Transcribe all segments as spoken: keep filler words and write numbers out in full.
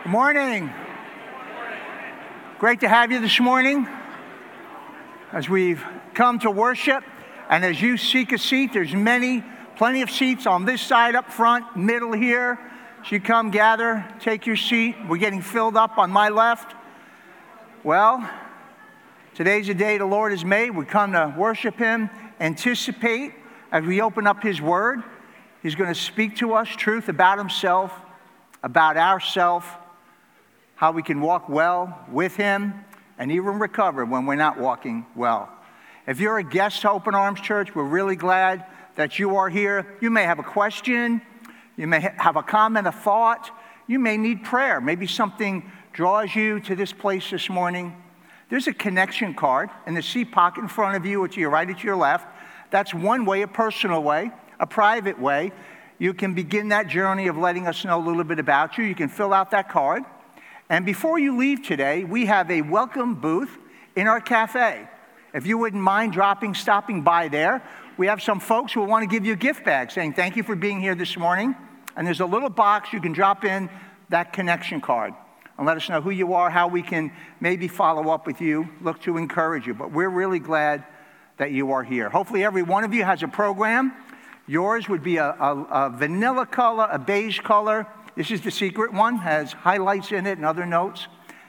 Good morning. Great to have you this morning as we've come to worship. And as you seek a seat, there's many, plenty of seats on this side up front, middle here. So you come, gather, take your seat. We're getting filled up on my left. Well, today's the day the Lord has made. We come to worship Him, anticipate as we open up His Word. He's going to speak to us truth about Himself, about ourselves, how we can walk well with Him, and even recover when we're not walking well. If you're a guest to Open Arms Church, we're really glad that you are here. You may have a question. You may have a comment, a thought. You may need prayer. Maybe something draws you to this place this morning. There's a connection card in the seat pocket in front of you or to your right or to your left. That's one way, a personal way, a private way. You can begin that journey of letting us know a little bit about you. You can fill out that card. And before you leave today, we have a welcome booth in our cafe. If you wouldn't mind dropping, stopping by there, we have some folks who want to give you a gift bag saying thank you for being here this morning. And there's a little box you can drop in that connection card and let us know who you are, how we can maybe follow up with you, look to encourage you. But we're really glad that you are here. Hopefully every one of you has a program. Yours would be a, a, a vanilla color, a beige color. This is the secret one, has highlights in it and other notes.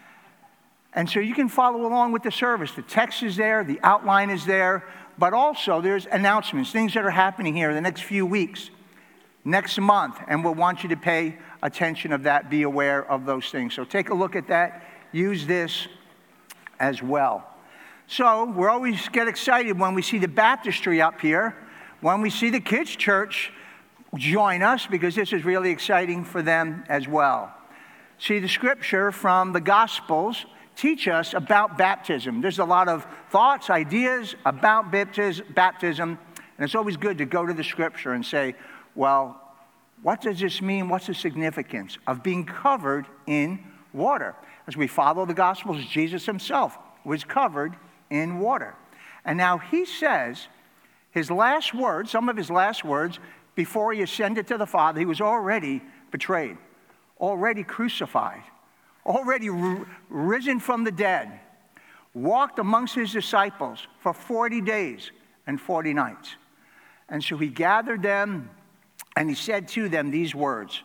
And so you can follow along with the service. The text is there, the outline is there, but also there's announcements, things that are happening here in the next few weeks, next month, and we'll want you to pay attention of that, be aware of those things. So take a look at that, use this as well. So we always get excited when we see the baptistry up here, when we see the kids' church join us, because this is really exciting for them as well. See, the scripture from the Gospels teach us about baptism. There's a lot of thoughts, ideas about baptism, and it's always good to go to the scripture and say, well, what does this mean? What's the significance of being covered in water? As we follow the Gospels, Jesus himself was covered in water. And now he says his last words, some of his last words, before he ascended to the Father, he was already betrayed, already crucified, already r- risen from the dead, walked amongst his disciples for forty days and forty nights. And so he gathered them and he said to them these words,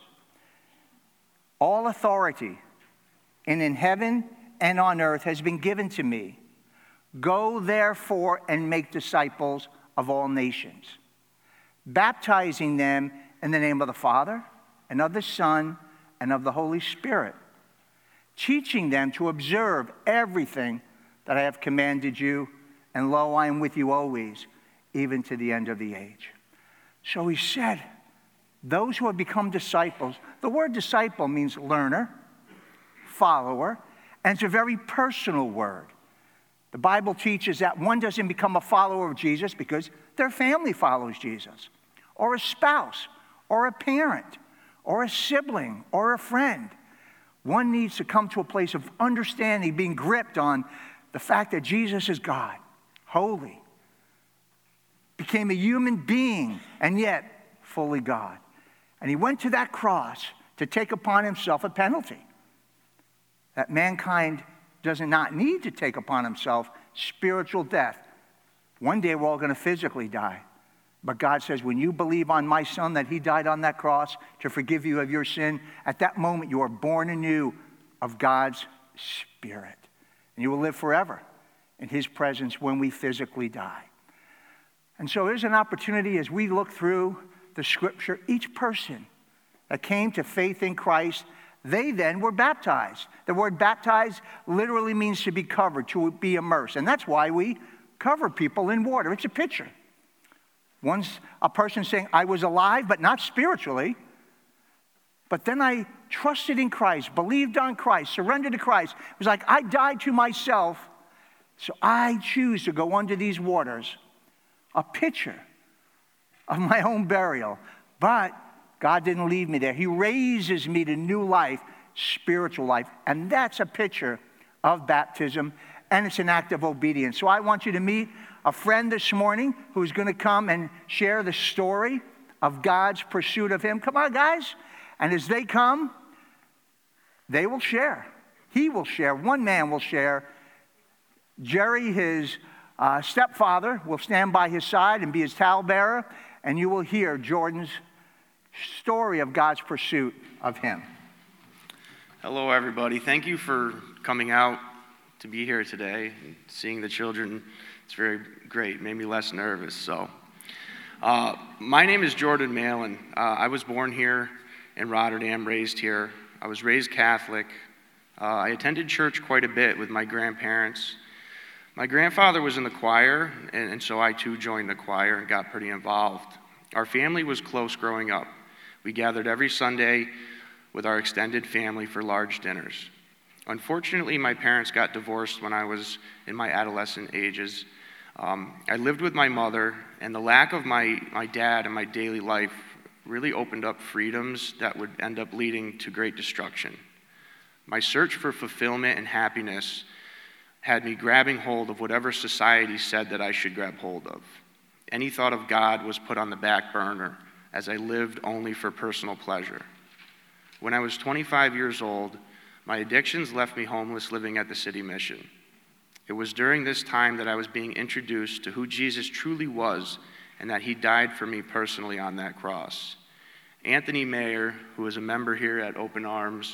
all authority in, in heaven and on earth has been given to me. Go therefore and make disciples of all nations, baptizing them in the name of the Father and of the Son and of the Holy Spirit, teaching them to observe everything that I have commanded you, and lo, I am with you always, even to the end of the age. So he said, those who have become disciples, the word disciple means learner, follower, and it's a very personal word. The Bible teaches that one doesn't become a follower of Jesus because their family follows Jesus, or a spouse, or a parent, or a sibling, or a friend. One needs to come to a place of understanding, being gripped on the fact that Jesus is God, holy, became a human being, and yet fully God. And he went to that cross to take upon himself a penalty that mankind does not need to take upon himself, spiritual death. One day we're all going to physically die. But God says, when you believe on my Son, that he died on that cross to forgive you of your sin, at that moment you are born anew of God's Spirit. And you will live forever in his presence when we physically die. And so there's an opportunity as we look through the scripture, each person that came to faith in Christ, they then were baptized. The word baptized literally means to be covered, to be immersed. And that's why we cover people in water. It's a picture. Once a person saying, I was alive, but not spiritually. But then I trusted in Christ, believed on Christ, surrendered to Christ. It was like I died to myself, so I choose to go under these waters. A picture of my own burial. But God didn't leave me there. He raises me to new life, spiritual life. And that's a picture of baptism, and it's an act of obedience. So I want you to meet a friend this morning who's going to come and share the story of God's pursuit of him. Come on, guys. And as they come, They will share. He will share. One man will share. Jerry, his uh, stepfather, will stand by his side and be his towel-bearer, and you will hear Jordan's story of God's pursuit of him. Hello, everybody. Thank you for coming out to be here today. Seeing the children, it's very great. Made me less nervous. So, uh, my name is Jordan Malin. Uh, I was born here in Rotterdam, raised here. I was raised Catholic. Uh, I attended church quite a bit with my grandparents. My grandfather was in the choir, and, and so I too joined the choir and got pretty involved. Our family was close growing up. We gathered every Sunday with our extended family for large dinners. Unfortunately, my parents got divorced when I was in my adolescent ages. Um, I lived with my mother, and the lack of my, my dad in my daily life really opened up freedoms that would end up leading to great destruction. My search for fulfillment and happiness had me grabbing hold of whatever society said that I should grab hold of. Any thought of God was put on the back burner as I lived only for personal pleasure. When I was twenty-five years old, my addictions left me homeless living at the City Mission. It was during this time that I was being introduced to who Jesus truly was and that he died for me personally on that cross. Anthony Mayer, who is a member here at Open Arms,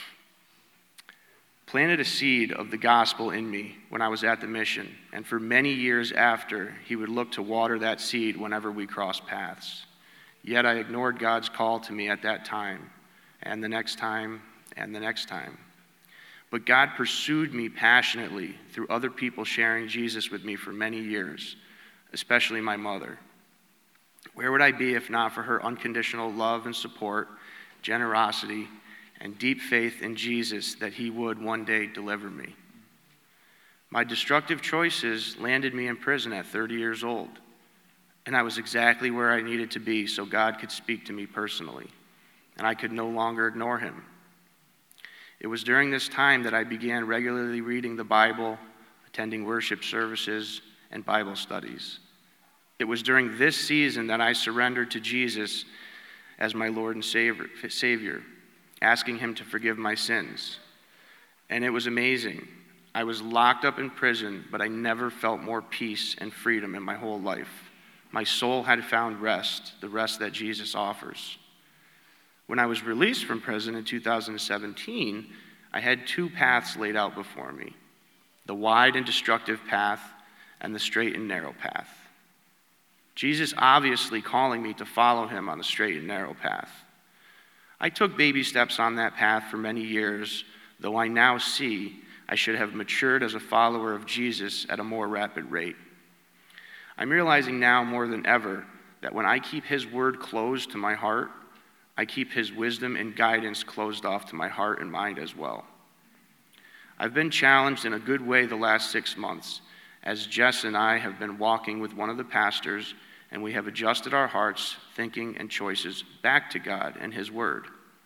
planted a seed of the gospel in me when I was at the mission, and for many years after, he would look to water that seed whenever we crossed paths. Yet I ignored God's call to me at that time, and the next time, and the next time. But God pursued me passionately through other people sharing Jesus with me for many years, especially my mother. Where would I be if not for her unconditional love and support, generosity, and deep faith in Jesus that he would one day deliver me? My destructive choices landed me in prison at thirty years old, and I was exactly where I needed to be so God could speak to me personally, and I could no longer ignore him. It was during this time that I began regularly reading the Bible, attending worship services, and Bible studies. It was during this season that I surrendered to Jesus as my Lord and Savior, asking him to forgive my sins. And it was amazing. I was locked up in prison, but I never felt more peace and freedom in my whole life. My soul had found rest, the rest that Jesus offers. When I was released from prison in two thousand seventeen, I had two paths laid out before me: the wide and destructive path and the straight and narrow path. Jesus obviously calling me to follow him on the straight and narrow path. I took baby steps on that path for many years, though I now see I should have matured as a follower of Jesus at a more rapid rate. I'm realizing now more than ever that when I keep his word closed to my heart, I keep his wisdom and guidance closed off to my heart and mind as well. I've been challenged in a good way the last six months, as Jess and I have been walking with one of the pastors, and we have adjusted our hearts, thinking, and choices back to God and his word.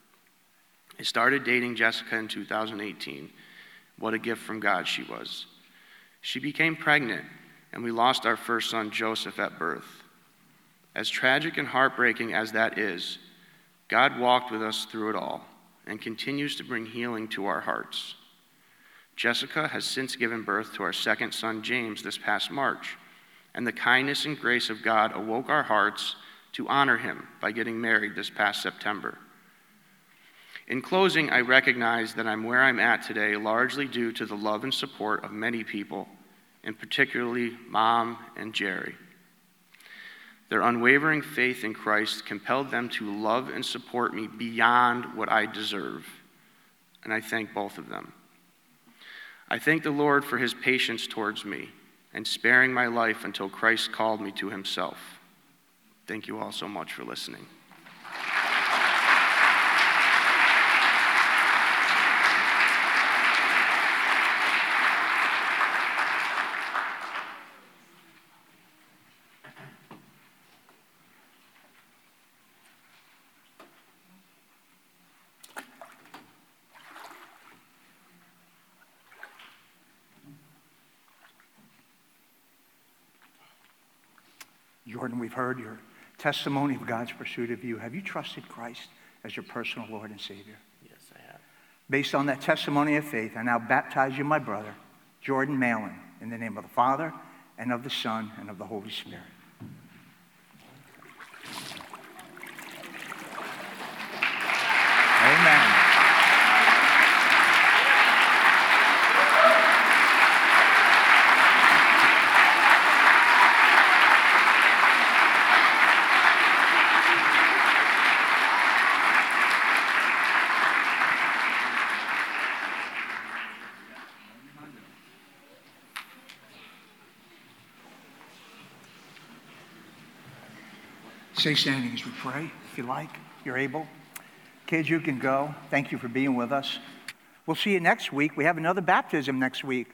I started dating Jessica in two thousand eighteen. What a gift from God she was. She became pregnant, and we lost our first son, Joseph, at birth. As tragic and heartbreaking as that is, God walked with us through it all and continues to bring healing to our hearts. Jessica has since given birth to our second son, James, this past March, and the kindness and grace of God awoke our hearts to honor him by getting married this past September. In closing, I recognize that I'm where I'm at today largely due to the love and support of many people, and particularly Mom and Jerry. Their unwavering faith in Christ compelled them to love and support me beyond what I deserve, and I thank both of them. I thank the Lord for his patience towards me and sparing my life until Christ called me to himself. Thank you all so much for listening. Jordan, we've heard your testimony of God's pursuit of you. Have you trusted Christ as your personal Lord and Savior? Yes, I have. Based on that testimony of faith, I now baptize you, my brother, Jordan Malin, in the name of the Father, and of the Son, and of the Holy Spirit. Amen. Stay standing as we pray, if you like, if you're able. Kids, you can go. Thank you for being with us. We'll see you next week. We have another baptism next week.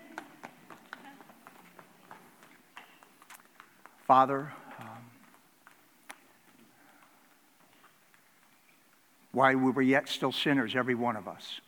Father, um, while we were yet still sinners, every one of us,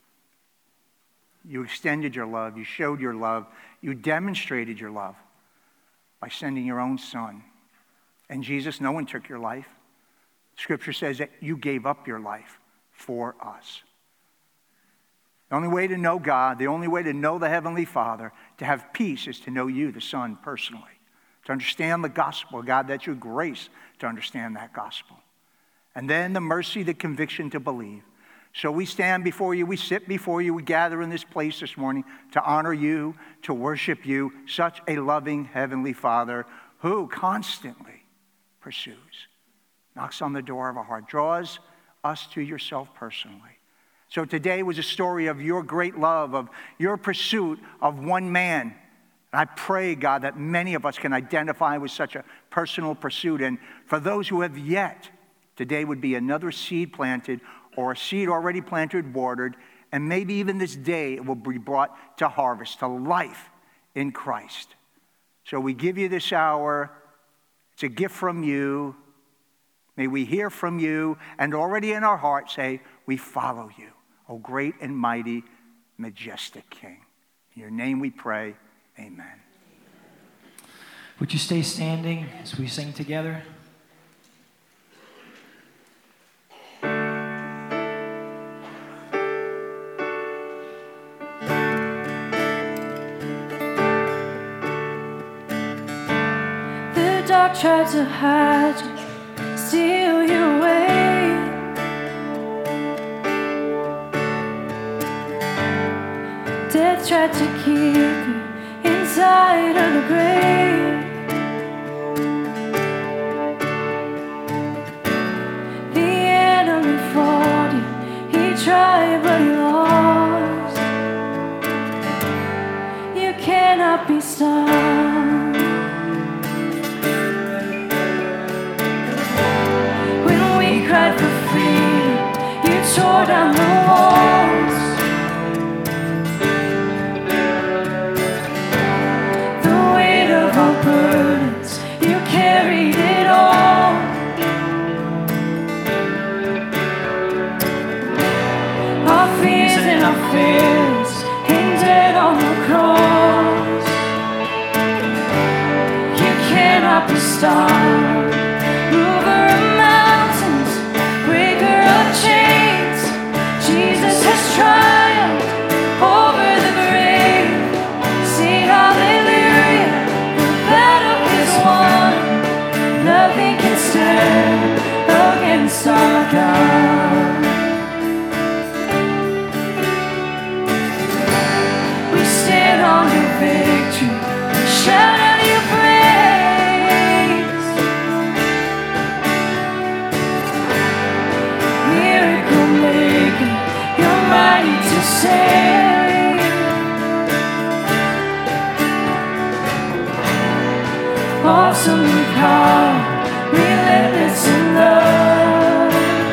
you extended your love, you showed your love, you demonstrated your love by sending your own Son. And Jesus, no one took your life. Scripture says that you gave up your life for us. The only way to know God, the only way to know the Heavenly Father, to have peace, is to know you, the Son, personally. To understand the gospel, God, that's your grace to understand that gospel. And then the mercy, the conviction to believe. So we stand before you, we sit before you, we gather in this place this morning to honor you, to worship you, such a loving Heavenly Father who constantly pursues, knocks on the door of our heart, draws us to yourself personally. So today was a story of your great love, of your pursuit of one man. And I pray, God, that many of us can identify with such a personal pursuit. And for those who have yet, today would be another seed planted, or a seed already planted, watered, and maybe even this day it will be brought to harvest, to life in Christ. So we give you this hour. It's a gift from you. May we hear from you and already in our hearts say, we follow you, O great and mighty, majestic King. In your name we pray, amen. Would you stay standing as we sing together? Dark tried to hide you, steal you away. Death tried to keep you inside of the grave. The enemy fought you, he tried but he lost. You cannot be stopped. Cried for freedom, you tore down the walls. The weight of our burdens, you carried it all. Our fears and our fears hang dead on the cross. You cannot be stopped. Jesus has triumphed over the grave. Sing hallelujah, the battle is won. Nothing can stand against our God. We stand on your victory, shout out your praise. Miracle maker, you're mighty to save. Awesome in power, relentless in love.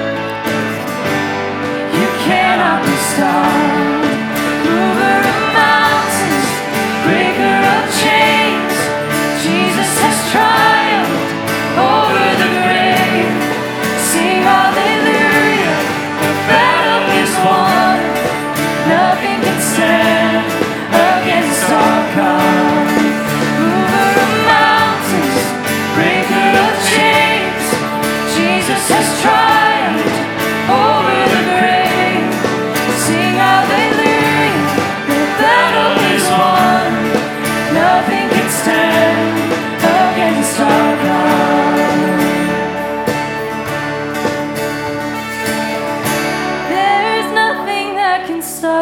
You cannot be stopped. Mover of mountains, breaker of chains. Jesus has triumphed over the grave. Sing hallelujah, the battle is won. Nothing can stand against our God. Mover of mountains, breaker of chains. Jesus has triumphed over the grave.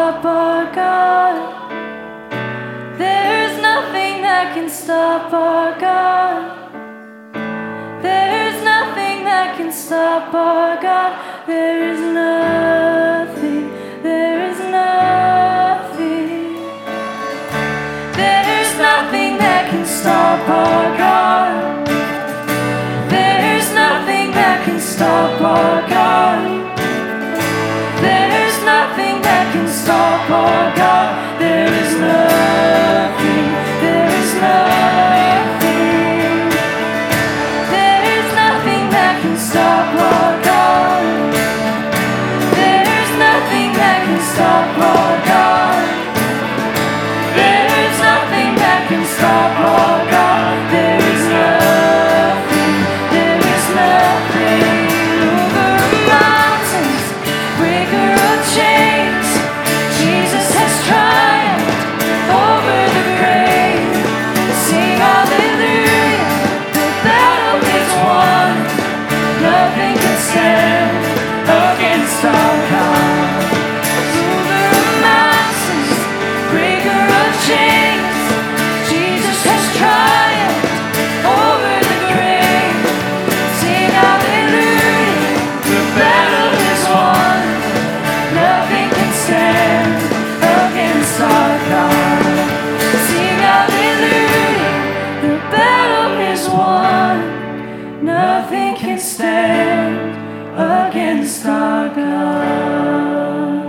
stop our God. There's nothing that can stop our God. There's nothing that can stop our God. There is nothing, there is nothing. There's nothing that can stop our God. There's nothing that can stop our God. There's nothing that can stop our God. There is nothing, there is nothing. There is nothing that can stop our God. There's nothing that can stop our God. There is nothing that can stop our God. There is nothing, there is nothing. Over mountains, breaker of chains, Jesus has triumphed over the grave. Sing hallelujah, the battle is won. Nothing can stand against our God. Over mountains, breaker of chains, Jesus has triumphed over the grave. Sing hallelujah, the battle is won. Nothing can stand against our God. Sing hallelujah, the battle is won. Nothing can stand against our God.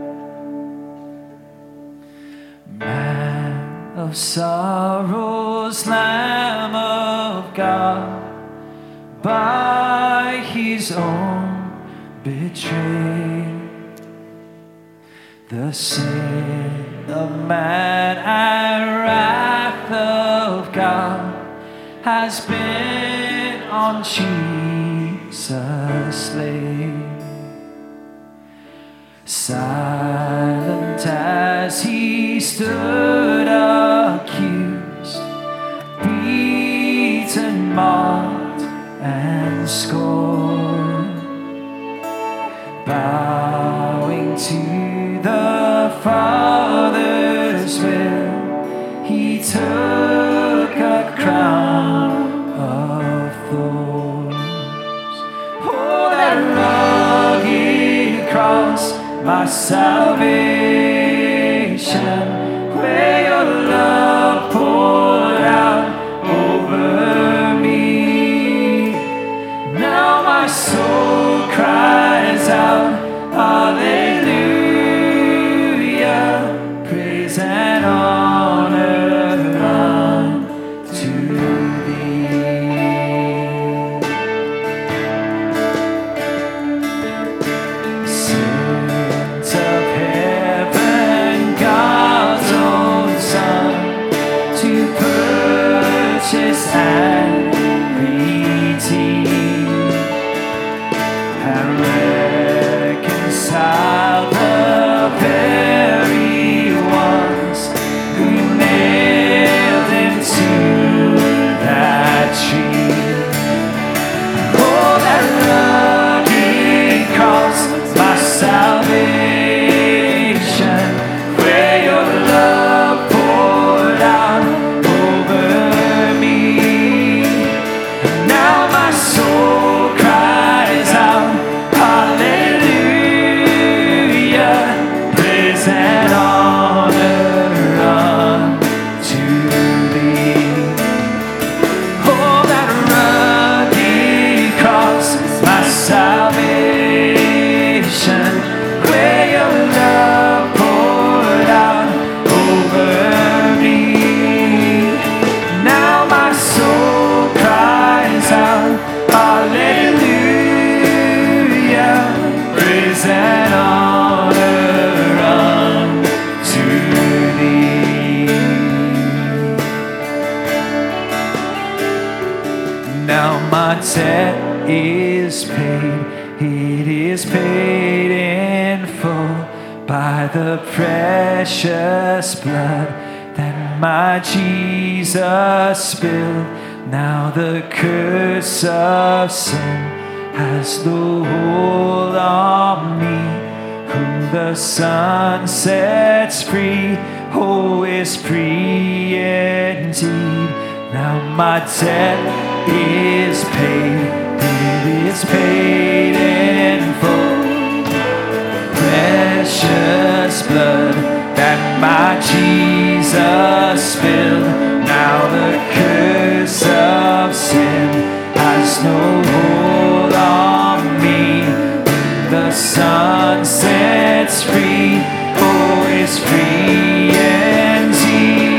Man of sorrows, Lamb of God, by his own betrayed. The sin of man and wrath of God has been on Jesus laid. Silent as he stood accused, beaten, mocked, and scorned, bowing to the Father's will, he took a crown of thorns. Oh, that rugged cross, my salvation, where your love poured out over me. Now my soul cries out, hallelujah, praise and honor unto thee. Saints of heaven, God's own Son, to purchase and redeem and reconcile the very ones who nailed him to that tree. Oh, that rugged cross, my salvation, where your love poured out over me. Now my soul cries out, hallelujah, praise and honor unto thee. Oh, that rugged cross, my salvation, where your love poured out over me. Now my soul cries out, hallelujah, praise and honor unto thee. Now my debt is paid, it is paid in full by the precious blood that my Jesus spilled. Now the curse of sin has no hold on me, whom the Son sets free, oh, is free indeed. Now my debt is paid, it is paid in full. Precious blood that my Jesus spilled. Now the curse of sin has no hold on me. The Son sets free, oh, is free indeed.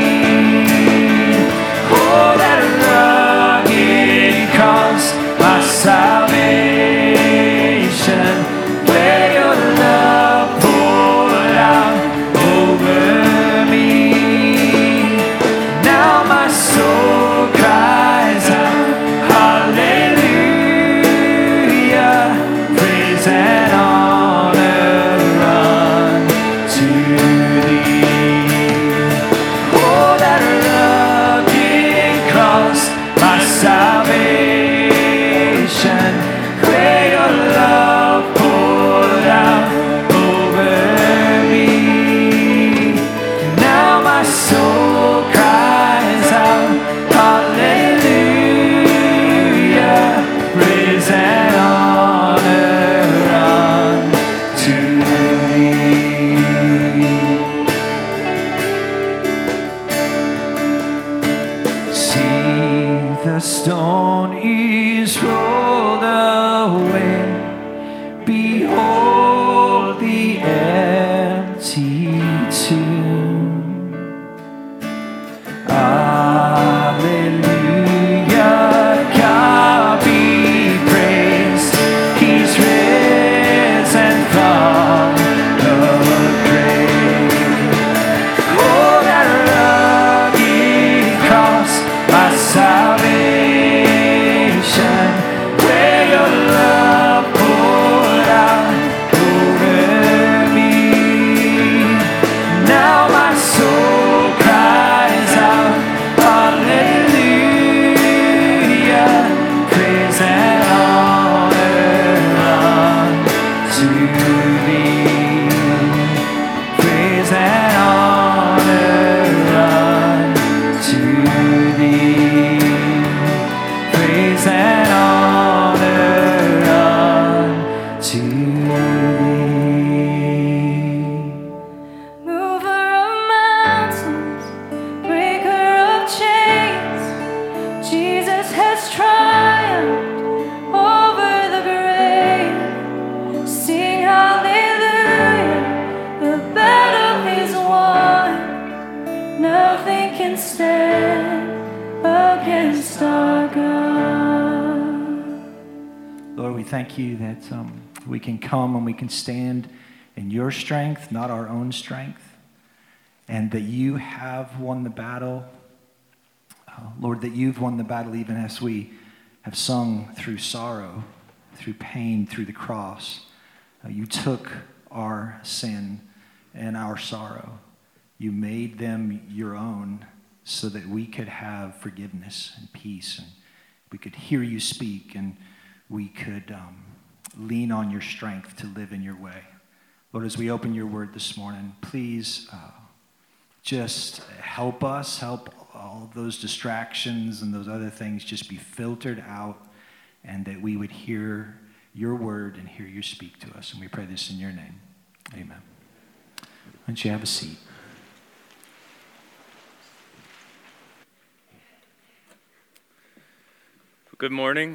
Oh, that rugged cross, my salvation, where your love poured out over me. Now my soul cries out, hallelujah, praise and honor unto thee. Oh, that rugged cross, my salvation, where your love poured out over me. Now my soul cries out, hallelujah, praise and honor unto thee. See, the stone is rolled away. Behold the empty tomb. Hallelujah, God be praised. He's risen from the grave. Oh, that rugged cross, my salvation, where your love poured out over me. Now my soul cries out, hallelujah, praise and honor unto thee. Praise and honor unto thee. Praise and honor unto thee. Mover of mountains, breaker of chains, Jesus has triumphed over the grave. Sing hallelujah, the battle is won. Nothing can stand against our God. Lord, we thank you that um, we can come and we can stand in your strength, not our own strength, and that you have won the battle. Uh, Lord, that you've won the battle even as we have sung through sorrow, through pain, through the cross. Uh, you took our sin and our sorrow. You made them your own so that we could have forgiveness and peace, and we could hear you speak, and we could um, lean on your strength to live in your way. Lord, as we open your word this morning, please uh, just help us, help all those distractions and those other things just be filtered out, and that we would hear your word and hear you speak to us. And we pray this in your name. Amen. Why don't you have a seat? Good morning.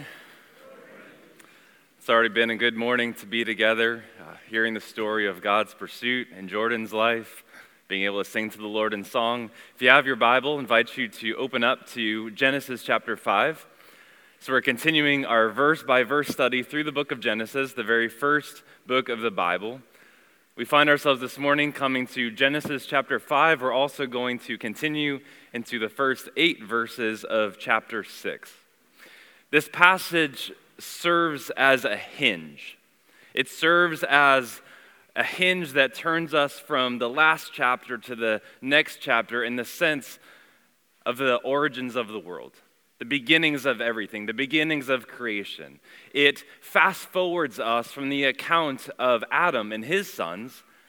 It's already been a good morning to be together, uh, hearing the story of God's pursuit in Jordan's life, being able to sing to the Lord in song. If you have your Bible, I invite you to open up to Genesis chapter five. So we're continuing our verse-by-verse study through the book of Genesis, the very first book of the Bible. We find ourselves this morning coming to Genesis chapter five. We're also going to continue into the first eight verses of chapter six. This passage serves as a hinge. It serves as a hinge that turns us from the last chapter to the next chapter in the sense of the origins of the world, the beginnings of everything, the beginnings of creation. It fast forwards us from the account of Adam and his sons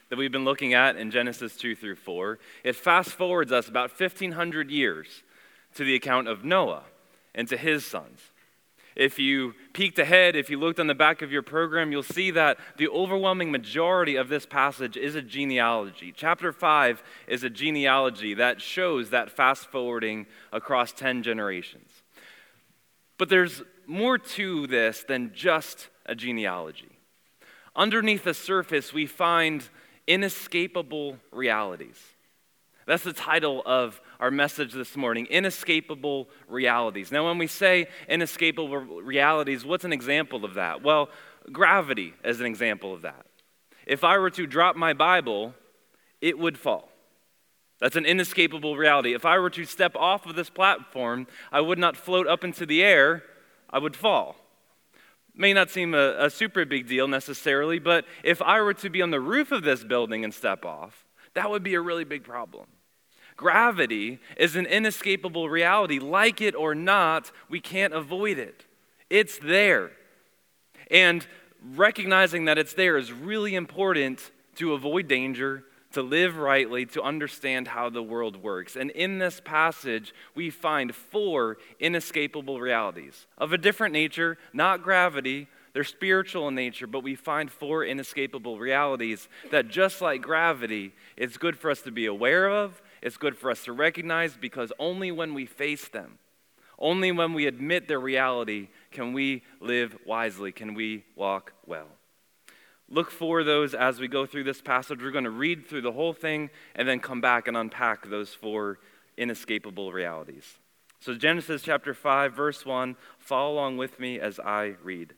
that we've been looking at in Genesis two through four, it fast forwards us about fifteen hundred years to the account of Noah and to his sons. If you peeked ahead, if you looked on the back of your program, you'll see that the overwhelming majority of this passage is a genealogy. Chapter five is a genealogy that shows that fast forwarding across ten generations. But there's more to this than just a genealogy. Underneath the surface, we find inescapable realities. That's the title of our message this morning, Inescapable Realities. Now, when we say inescapable realities, what's an example of that? Well, gravity is an example of that. If I were to drop my Bible, it would fall. That's an inescapable reality. If I were to step off of this platform, I would not float up into the air, I would fall. May not seem a, a super big deal necessarily, but if I were to be on the roof of this building and step off, that would be a really big problem. Gravity is an inescapable reality. Like it or not, we can't avoid it. It's there. And recognizing that it's there is really important to avoid danger, to live rightly, to understand how the world works. And in this passage, we find four inescapable realities of a different nature, not gravity. They're spiritual in nature, but we find four inescapable realities that, just like gravity, it's good for us to be aware of, it's good for us to recognize, because only when we face them, only when we admit their reality, can we live wisely, can we walk well. Look for those as we go through this passage. We're going to read through the whole thing and then come back and unpack those four inescapable realities. So Genesis chapter five, verse one, follow along with me as I read.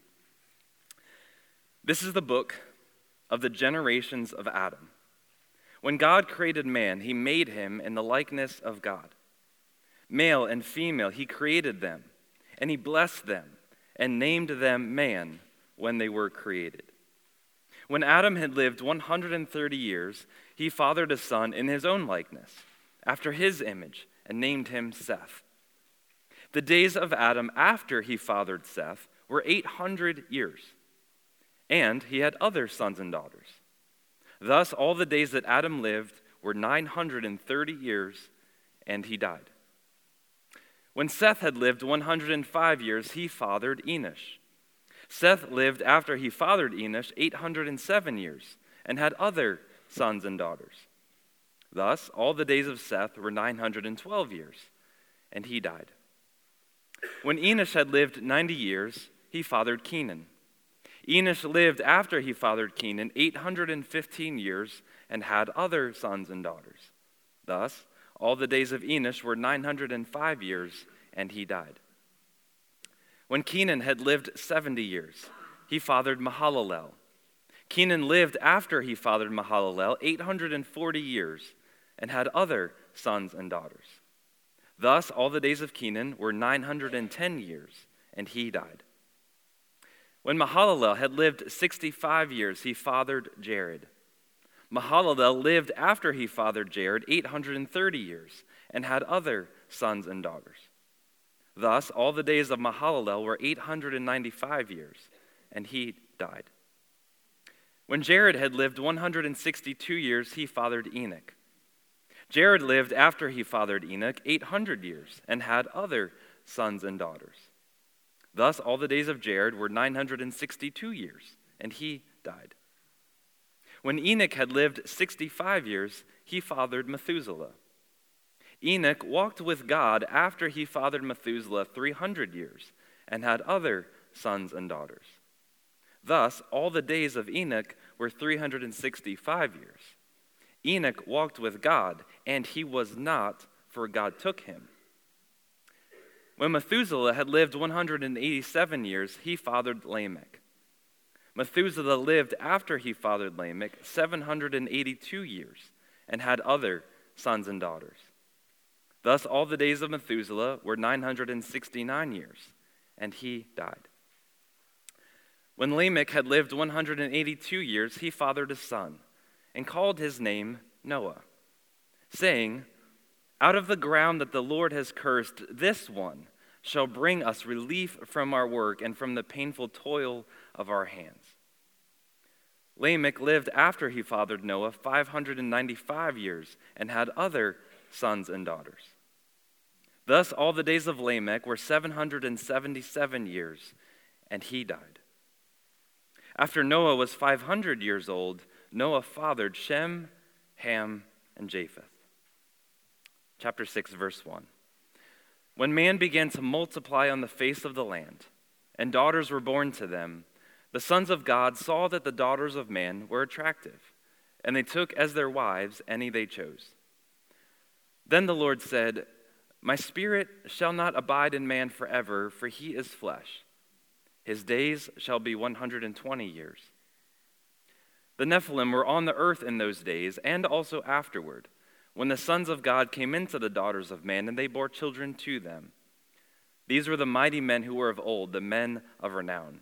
This is the book of the generations of Adam. When God created man, he made him in the likeness of God. Male and female, he created them, and he blessed them and named them man when they were created. When Adam had lived one hundred thirty years, he fathered a son in his own likeness, after his image, and named him Seth. The days of Adam after he fathered Seth were eight hundred years. And he had other sons and daughters. Thus, all the days that Adam lived were nine hundred thirty years, and he died. When Seth had lived one hundred five years, he fathered Enosh. Seth lived after he fathered Enosh eight hundred seven years, and had other sons and daughters. Thus, all the days of Seth were nine hundred twelve years, and he died. When Enosh had lived ninety years, he fathered Kenan. Enosh lived after he fathered Kenan eight hundred fifteen years and had other sons and daughters. Thus, all the days of Enosh were nine hundred five years, and he died. When Kenan had lived seventy years, he fathered Mahalalel. Kenan lived after he fathered Mahalalel eight hundred forty years and had other sons and daughters. Thus, all the days of Kenan were nine hundred ten years, and he died. When Mahalalel had lived sixty-five years, he fathered Jared. Mahalalel lived after he fathered Jared eight hundred thirty years and had other sons and daughters. Thus, all the days of Mahalalel were eight hundred ninety-five years, and he died. When Jared had lived one hundred sixty-two years, he fathered Enoch. Jared lived after he fathered Enoch eight hundred years and had other sons and daughters. Thus, all the days of Jared were nine hundred sixty-two years, and he died. When Enoch had lived sixty-five years, he fathered Methuselah. Enoch walked with God after he fathered Methuselah three hundred years, and had other sons and daughters. Thus, all the days of Enoch were three hundred sixty-five years. Enoch walked with God, and he was not, for God took him. When Methuselah had lived one hundred eighty-seven years, he fathered Lamech. Methuselah lived after he fathered Lamech seven hundred eighty-two years and had other sons and daughters. Thus all the days of Methuselah were nine hundred sixty-nine years, and he died. When Lamech had lived one hundred eighty-two years, he fathered a son and called his name Noah, saying, "Out of the ground that the Lord has cursed, this one shall bring us relief from our work and from the painful toil of our hands." Lamech lived after he fathered Noah five hundred ninety-five years and had other sons and daughters. Thus all the days of Lamech were seven hundred seventy-seven years, and he died. After Noah was five hundred years old, Noah fathered Shem, Ham, and Japheth. Chapter six, verse one. When man began to multiply on the face of the land, and daughters were born to them, the sons of God saw that the daughters of man were attractive, and they took as their wives any they chose. Then the Lord said, My spirit shall not abide in man forever, for he is flesh. His days shall be one hundred twenty years. The Nephilim were on the earth in those days, and also afterward, when the sons of God came into the daughters of man, and they bore children to them. These were the mighty men who were of old, the men of renown.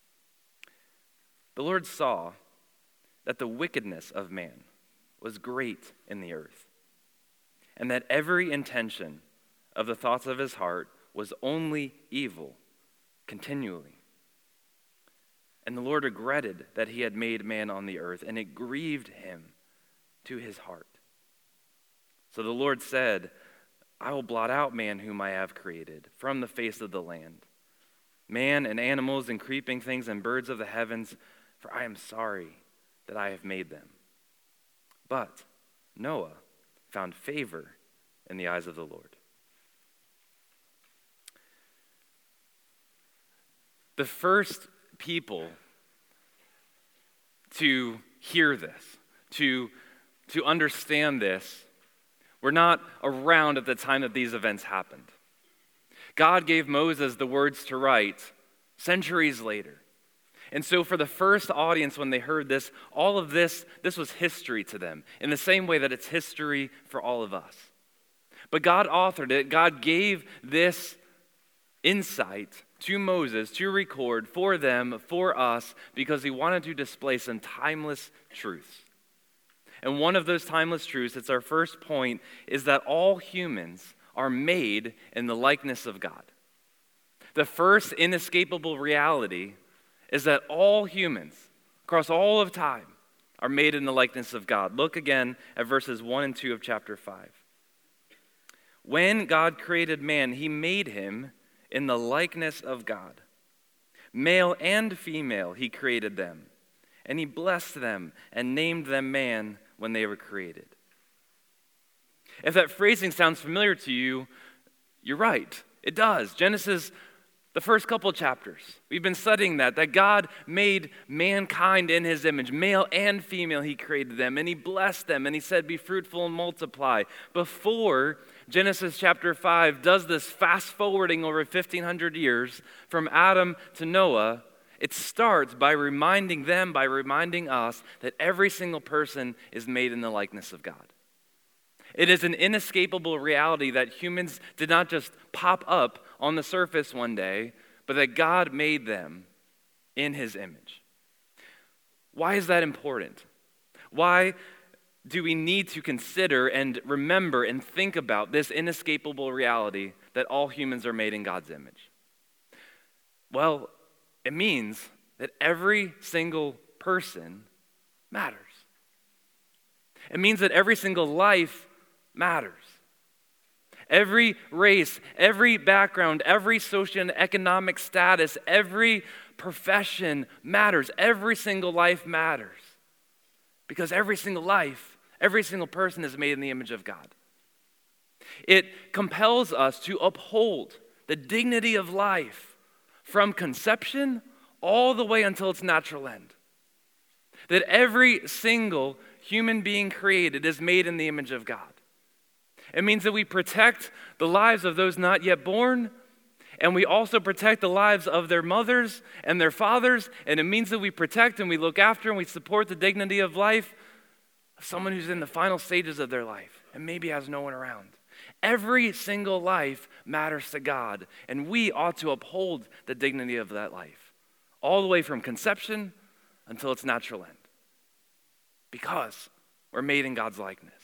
The Lord saw that the wickedness of man was great in the earth, and that every intention of the thoughts of his heart was only evil continually. And the Lord regretted that he had made man on the earth, and it grieved him to his heart. So the Lord said, I will blot out man whom I have created from the face of the land, man and animals and creeping things and birds of the heavens, for I am sorry that I have made them. But Noah found favor in the eyes of the Lord. The first people to hear this, to, to understand this, were not around at the time that these events happened. God gave Moses the words to write centuries later. And so for the first audience, when they heard this, all of this, this was history to them, in the same way that it's history for all of us. But God authored it. God gave this insight to Moses to record for them, for us, because he wanted to display some timeless truths. And one of those timeless truths, it's our first point, is that all humans are made in the likeness of God. The first inescapable reality is that all humans, across all of time, are made in the likeness of God. Look again at verses one and two of chapter five. When God created man, he made him in the likeness of God. Male and female, he created them. And he blessed them and named them man when they were created. If that phrasing sounds familiar to you, you're right. It does. Genesis, the first couple chapters, we've been studying that, that God made mankind in his image. Male and female, he created them, and he blessed them, and he said, be fruitful and multiply. Before Genesis chapter five does this fast forwarding over fifteen hundred years from Adam to Noah, it starts by reminding them, by reminding us, that every single person is made in the likeness of God. It is an inescapable reality that humans did not just pop up on the surface one day, but that God made them in his image. Why is that important? Why do we need to consider and remember and think about this inescapable reality that all humans are made in God's image? Well, it means that every single person matters. It means that every single life matters. Every race, every background, every social and economic status, every profession matters. Every single life matters. Because every single life, every single person is made in the image of God. It compels us to uphold the dignity of life from conception all the way until its natural end. That every single human being created is made in the image of God. It means that we protect the lives of those not yet born, and we also protect the lives of their mothers and their fathers, and it means that we protect and we look after and we support the dignity of life of someone who's in the final stages of their life and maybe has no one around. Every single life matters to God, and we ought to uphold the dignity of that life, all the way from conception until its natural end, because we're made in God's likeness.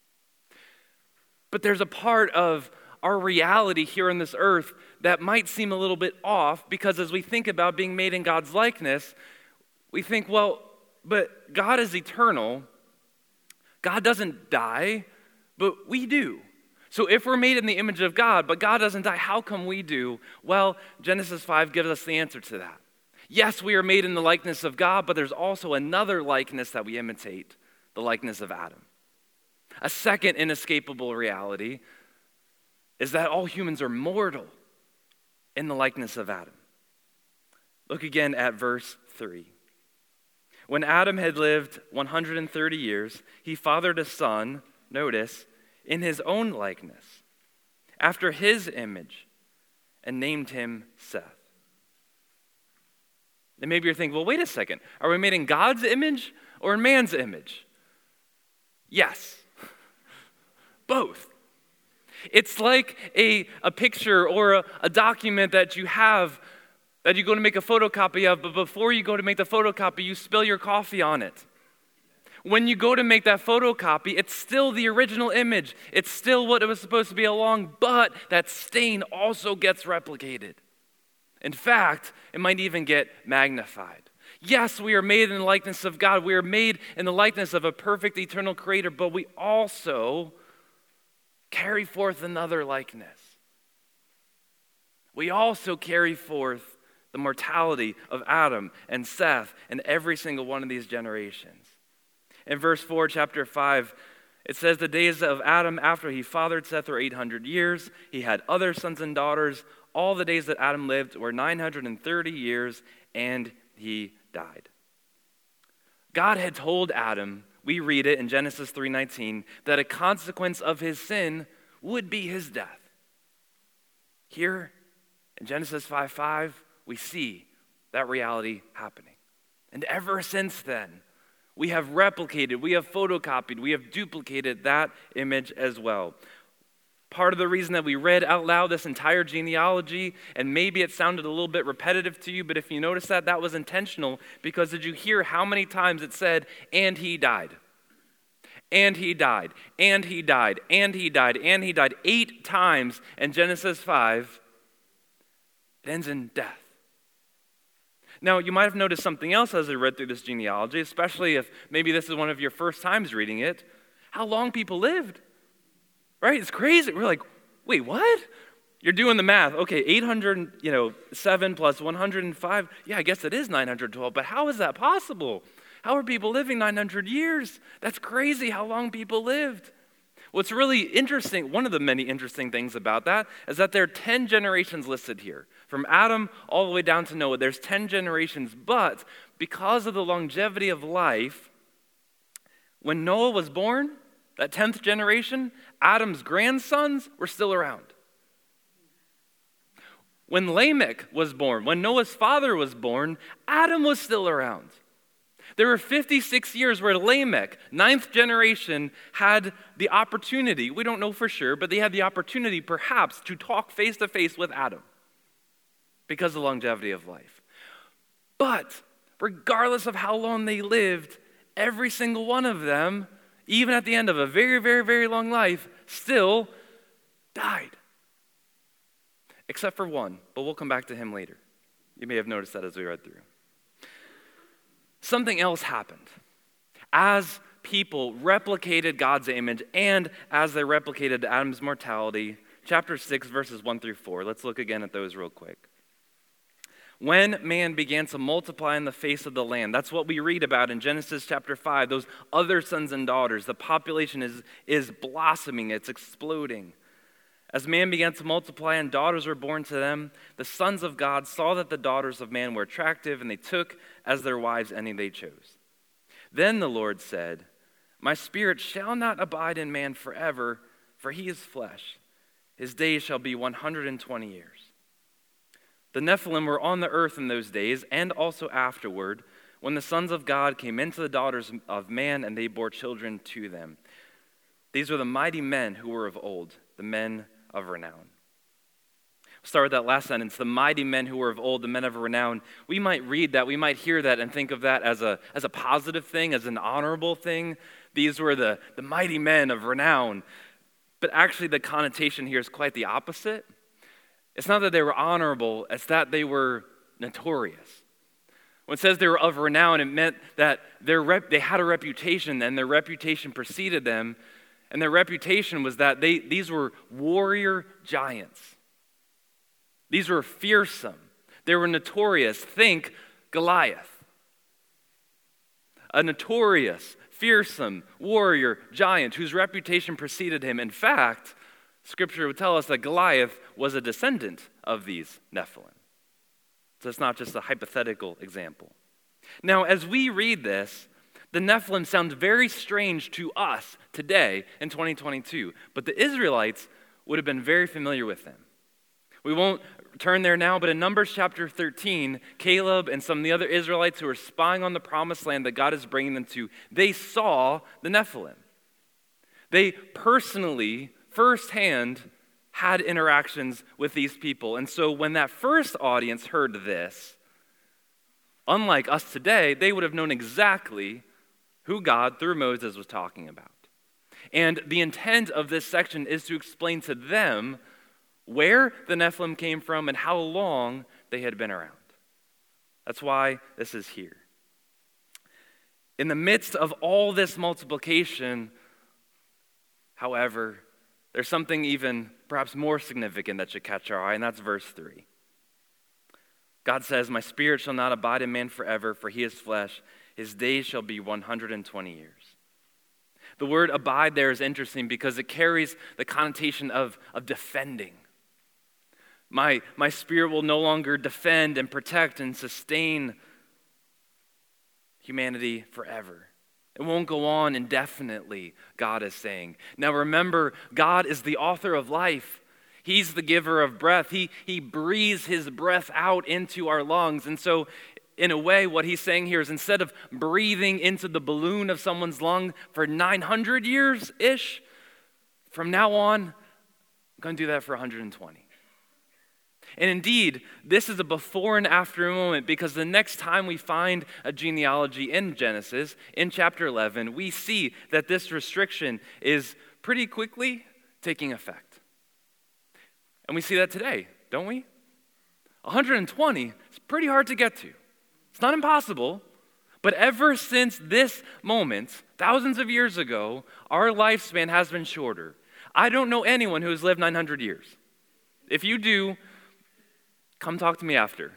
But there's a part of our reality here on this earth that might seem a little bit off, because as we think about being made in God's likeness, we think, well, But God is eternal. God doesn't die, but we do. So if we're made in the image of God, but God doesn't die, how come we do? Well, Genesis five gives us the answer to that. Yes, we are made in the likeness of God, but there's also another likeness that we imitate, the likeness of Adam. A second inescapable reality is that all humans are mortal in the likeness of Adam. Look again at verse three. When Adam had lived one hundred thirty years, he fathered a son, notice, in his own likeness, after his image, and named him Seth. And maybe you're thinking, well, wait a second. Are we made in God's image or in man's image? Yes. Both. It's like a, a picture or a, a document that you have that you go to make a photocopy of, but before you go to make the photocopy, you spill your coffee on it. When you go to make that photocopy, it's still the original image. It's still what it was supposed to be along, but that stain also gets replicated. In fact, it might even get magnified. Yes, we are made in the likeness of God. We are made in the likeness of a perfect eternal creator, but we also carry forth another likeness. We also carry forth the mortality of Adam and Seth and every single one of these generations. In verse four, chapter five, it says the days of Adam after he fathered Seth were eight hundred years. He had other sons and daughters. All the days that Adam lived were nine hundred thirty years, and he died. God had told Adam, we read it in Genesis three nineteen, that a consequence of his sin would be his death. Here in Genesis five five, we see that reality happening. And ever since then, we have replicated, we have photocopied, we have duplicated that image as well. Part of the reason that we read out loud this entire genealogy, and maybe it sounded a little bit repetitive to you, but if you notice that, that was intentional, because did you hear how many times it said, and he died? And he died, and he died, and he died, and he died. Eight times in Genesis five, it ends in death. Now, you might have noticed something else as I read through this genealogy, especially if maybe this is one of your first times reading it, how long people lived. Right? It's crazy. We're like, wait, what? You're doing the math. Okay, eight hundred, you know, seven plus one hundred five. Yeah, I guess it is nine hundred twelve, but how is that possible? How are people living nine hundred years? That's crazy how long people lived. What's really interesting, one of the many interesting things about that is that there are ten generations listed here. From Adam all the way down to Noah, there's ten generations, but because of the longevity of life, when Noah was born, that tenth generation, Adam's grandsons were still around. When Lamech was born, when Noah's father was born, Adam was still around. There were fifty-six years where Lamech, ninth generation, had the opportunity, we don't know for sure, but they had the opportunity perhaps to talk face to face with Adam because of the longevity of life. But regardless of how long they lived, every single one of them, even at the end of a very, very, very long life, still died. Except for one, but we'll come back to him later. You may have noticed that as we read through. Something else happened. As people replicated God's image and as they replicated Adam's mortality, chapter six, verses one through four. Let's look again at those real quick. When man began to multiply in the face of the land, that's what we read about in Genesis chapter five, those other sons and daughters. The population is, is blossoming, it's exploding. As man began to multiply and daughters were born to them, the sons of God saw that the daughters of man were attractive, and they took as their wives any they chose. Then the Lord said, my spirit shall not abide in man forever, for he is flesh. His days shall be one hundred twenty years. The Nephilim were on the earth in those days, and also afterward, when the sons of God came into the daughters of man, and they bore children to them. These were the mighty men who were of old, the men of renown. We'll start with that last sentence, the mighty men who were of old, the men of renown. We might read that, we might hear that and think of that as a, as a positive thing, as an honorable thing. These were the, the mighty men of renown. But actually the connotation here is quite the opposite. It's not that they were honorable, it's that they were notorious. When it says they were of renown, it meant that their rep, they had a reputation, and their reputation preceded them. And their reputation was that they, these were warrior giants. These were fearsome. They were notorious. Think Goliath. A notorious, fearsome warrior giant whose reputation preceded him. In fact, Scripture would tell us that Goliath was a descendant of these Nephilim. So it's not just a hypothetical example. Now, as we read this, the Nephilim sounds very strange to us today in twenty twenty-two, but the Israelites would have been very familiar with them. We won't turn there now, but in Numbers chapter thirteen, Caleb and some of the other Israelites who were spying on the promised land that God is bringing them to, they saw the Nephilim. They personally, firsthand, had interactions with these people. And so when that first audience heard this, unlike us today, they would have known exactly who God, through Moses, was talking about. And the intent of this section is to explain to them where the Nephilim came from and how long they had been around. That's why this is here. In the midst of all this multiplication, however, there's something even perhaps more significant that should catch our eye, and that's verse three. God says, "My spirit shall not abide in man forever, for he is flesh. His days shall be one hundred twenty years." The word abide there is interesting because it carries the connotation of, of defending. My, my spirit will no longer defend and protect and sustain humanity forever. It won't go on indefinitely, God is saying. Now remember, God is the author of life. He's the giver of breath. He, he breathes his breath out into our lungs. And so, in a way, what he's saying here is instead of breathing into the balloon of someone's lung for nine hundred years-ish, from now on, I'm going to do that for one hundred twenty. And indeed, this is a before and after moment because the next time we find a genealogy in Genesis, in chapter eleven, we see that this restriction is pretty quickly taking effect. And we see that today, don't we? one hundred twenty is pretty hard to get to. It's not impossible, but ever since this moment, thousands of years ago, our lifespan has been shorter. I don't know anyone who has lived nine hundred years. If you do, come talk to me after.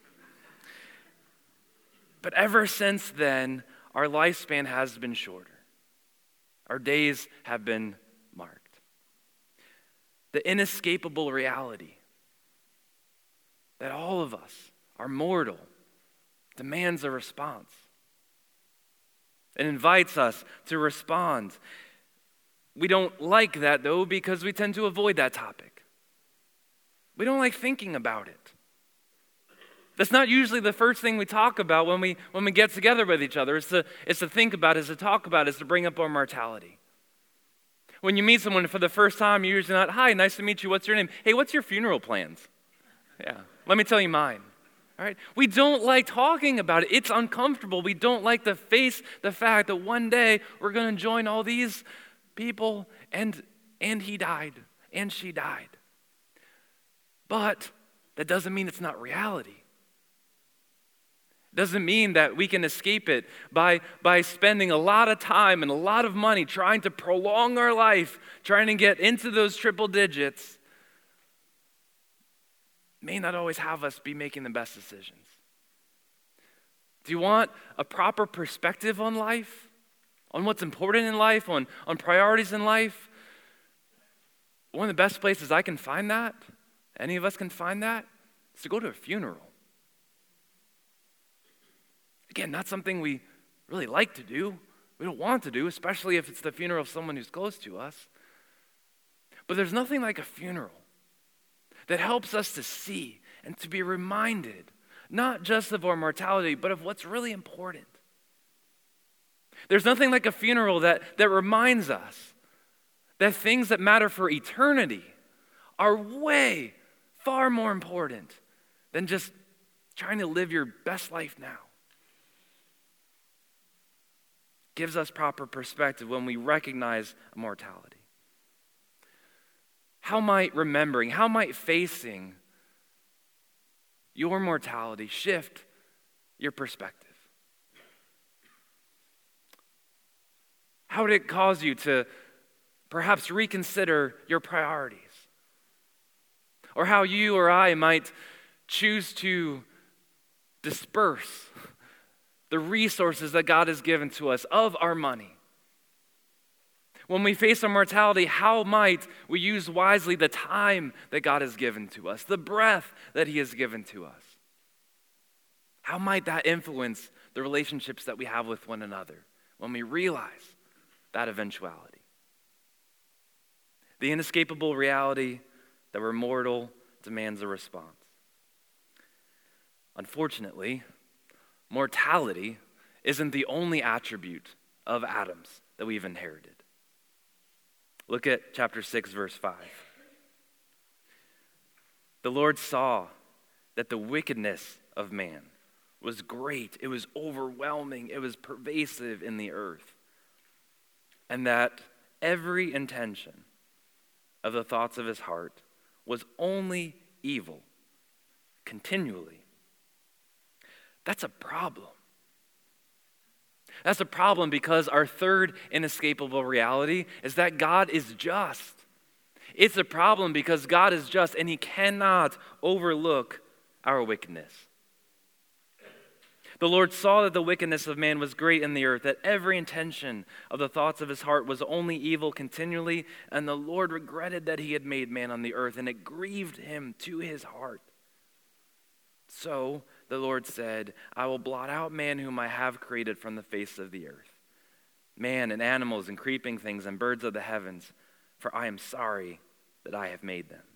But ever since then, our lifespan has been shorter. Our days have been marked. The inescapable reality that all of us are mortal demands a response. It invites us to respond. We don't like that, though, because we tend to avoid that topic. We don't like thinking about it. That's not usually the first thing we talk about when we when we get together with each other. It's to, it's to think about, it's to talk about, it's to bring up our mortality. When you meet someone for the first time, you're usually not, "Hi, nice to meet you. What's your name? Hey, what's your funeral plans?" Yeah, let me tell you mine. All right? We don't like talking about it. It's uncomfortable. We don't like to face the fact that one day we're going to join all these people and and he died and she died. But that doesn't mean it's not reality. Doesn't mean that we can escape it by, by spending a lot of time and a lot of money trying to prolong our life, trying to get into those triple digits. May not always have us be making the best decisions. Do you want a proper perspective on life? On what's important in life? On, on priorities in life? One of the best places I can find that, any of us can find that, is to go to a funeral. Again, not something we really like to do. We don't want to do, especially if it's the funeral of someone who's close to us. But there's nothing like a funeral that helps us to see and to be reminded, not just of our mortality, but of what's really important. There's nothing like a funeral that, that reminds us that things that matter for eternity are way far more important than just trying to live your best life now. Gives us proper perspective when we recognize mortality. How might remembering, how might facing your mortality shift your perspective? How would it cause you to perhaps reconsider your priorities? Or how you or I might choose to disperse the resources that God has given to us of our money. When we face our mortality, how might we use wisely the time that God has given to us, the breath that he has given to us? How might that influence the relationships that we have with one another when we realize that eventuality? The inescapable reality that we're mortal demands a response. Unfortunately, mortality isn't the only attribute of Adam's that we've inherited. Look at chapter six, verse five. The Lord saw that the wickedness of man was great. It was overwhelming. It was pervasive in the earth. And that every intention of the thoughts of his heart was only evil, continually. That's a problem. That's a problem because our third inescapable reality is that God is just. It's a problem because God is just and he cannot overlook our wickedness. The Lord saw that the wickedness of man was great in the earth, that every intention of the thoughts of his heart was only evil continually, and the Lord regretted that he had made man on the earth, and it grieved him to his heart. So the Lord said, I will blot out man whom I have created from the face of the earth, man and animals and creeping things and birds of the heavens, for I am sorry that I have made them.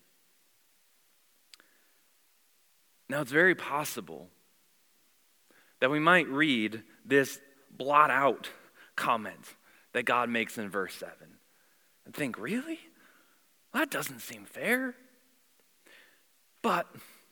Now it's very possible that we might read this blot out comment that God makes in verse seven and think, really? Well, that doesn't seem fair. But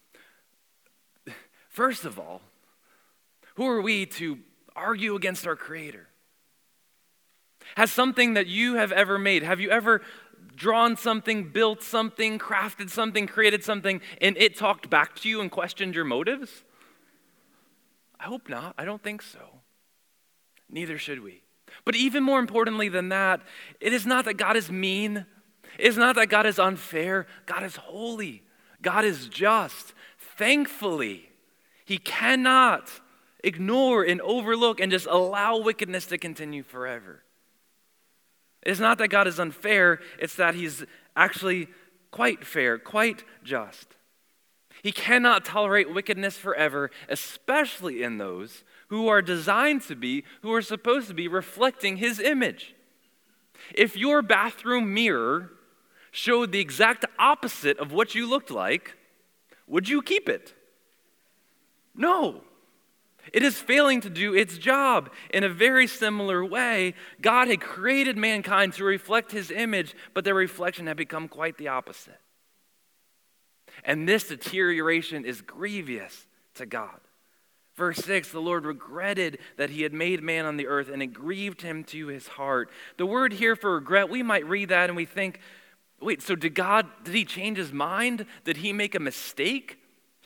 first of all, who are we to argue against our Creator? Has something that you have ever made, have you ever drawn something, built something, crafted something, created something, and it talked back to you and questioned your motives? I hope not. I don't think so. Neither should we. But even more importantly than that, it is not that God is mean. It is not that God is unfair. God is holy. God is just. Thankfully, he cannot ignore and overlook and just allow wickedness to continue forever. It is not that God is unfair. It's that he's actually quite fair, quite just. He cannot tolerate wickedness forever, especially in those who are designed to be, who are supposed to be reflecting his image. If your bathroom mirror showed the exact opposite of what you looked like, would you keep it? No. It is failing to do its job. In a very similar way, God had created mankind to reflect his image, but their reflection had become quite the opposite. And this deterioration is grievous to God. Verse six, the Lord regretted that he had made man on the earth, and it grieved him to his heart. The word here for regret, we might read that and we think, wait, so did God, did he change his mind? Did he make a mistake?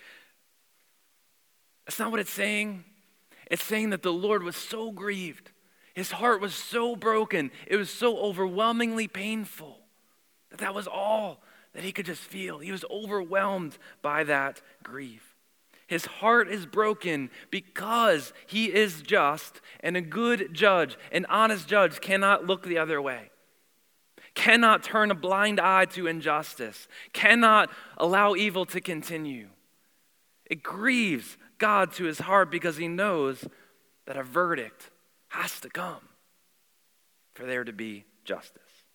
That's not what it's saying. It's saying that the Lord was so grieved. His heart was so broken. It was so overwhelmingly painful that that was all that he could just feel. He was overwhelmed by that grief. His heart is broken because he is just, and a good judge, an honest judge, cannot look the other way, cannot turn a blind eye to injustice, cannot allow evil to continue. It grieves God to his heart because he knows that a verdict has to come for there to be justice.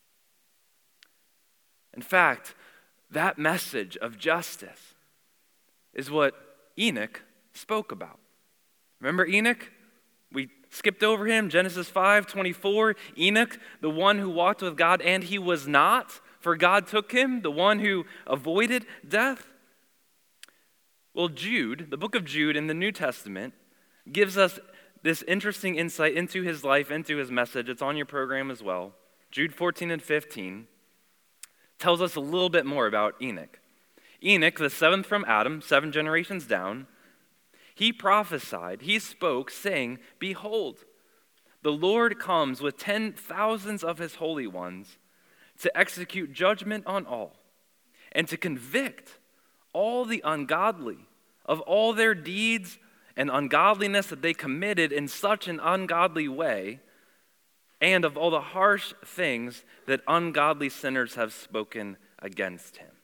In fact, that message of justice is what Enoch spoke about. Remember Enoch? We skipped over him, Genesis five twenty-four. Enoch, the one who walked with God, and he was not, for God took him, the one who avoided death. Well, Jude, the book of Jude in the New Testament, gives us this interesting insight into his life, into his message. It's on your program as well. Jude fourteen and fifteen tells us a little bit more about Enoch. Enoch, the seventh from Adam, seven generations down, he prophesied, he spoke, saying, Behold, the Lord comes with ten thousands of his holy ones to execute judgment on all and to convict all the ungodly of all their deeds and ungodliness that they committed in such an ungodly way, and of all the harsh things that ungodly sinners have spoken against him.